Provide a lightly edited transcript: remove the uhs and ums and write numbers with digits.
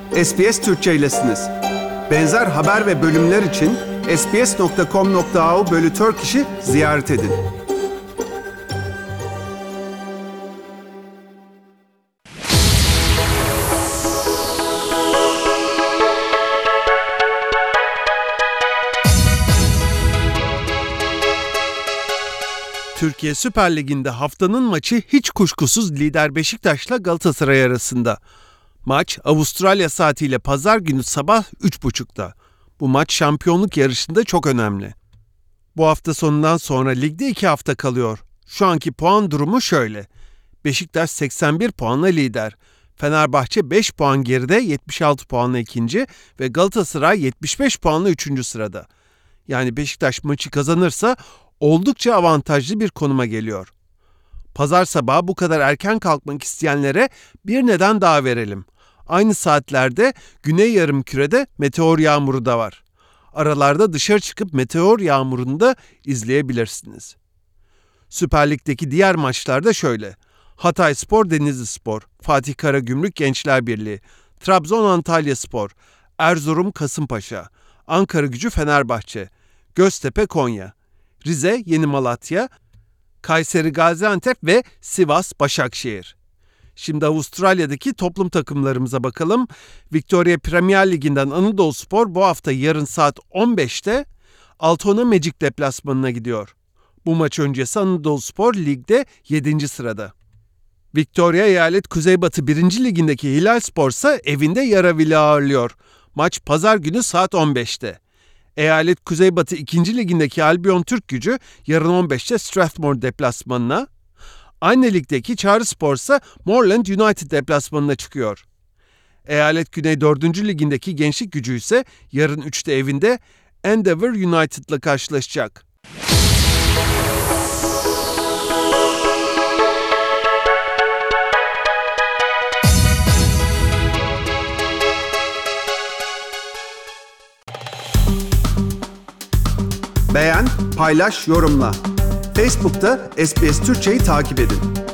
SBS Türkçe'ylesiniz. Benzer haber ve bölümler için sbs.com.au/Turkish'i ziyaret edin. Türkiye Süper Ligi'nde haftanın maçı hiç kuşkusuz lider Beşiktaş'la Galatasaray arasında. Maç Avustralya saatiyle pazar günü sabah 3.30'da. Bu maç şampiyonluk yarışında çok önemli. Bu hafta sonundan sonra ligde 2 hafta kalıyor. Şu anki puan durumu şöyle. Beşiktaş 81 puanla lider. Fenerbahçe 5 puan geride 76 puanla ikinci ve Galatasaray 75 puanla 3. sırada. Yani Beşiktaş maçı kazanırsa oldukça avantajlı bir konuma geliyor. Pazar sabahı bu kadar erken kalkmak isteyenlere bir neden daha verelim. Aynı saatlerde Güney Yarımküre'de meteor yağmuru da var. Aralarda dışarı çıkıp meteor yağmurunu da izleyebilirsiniz. Süper Lig'deki diğer maçlarda şöyle. Hatayspor Denizlispor, Fatih Karagümrük Gençler Birliği, Trabzon Antalyaspor, Erzurum Kasımpaşa, Ankaragücü Fenerbahçe, Göztepe Konya, Rize Yeni Malatya, Kayseri Gaziantep ve Sivas Başakşehir. Şimdi Avustralya'daki toplum takımlarımıza bakalım. Victoria Premier Ligi'nden Anadoluspor bu hafta yarın saat 15'te Altona Magic deplasmanına gidiyor. Bu maç öncesi Anadoluspor ligde 7. sırada. Victoria Eyalet Kuzeybatı 1. Ligi'ndeki Hilalspor ise evinde Yaraville'i ağırlıyor. Maç pazar günü saat 15'te. Eyalet Kuzeybatı 2. Ligi'ndeki Albion Türkgücü yarın 15'te Strathmore deplasmanına, aynı ligdeki Çağrıspor ise Moreland United deplasmanına çıkıyor. Eyalet Güney 4. Ligi'ndeki Gençlik Gücü ise yarın 3'te evinde Endeavour United'la karşılaşacak. Beğen, paylaş, yorumla. Facebook'ta SBS Türkçe'yi takip edin.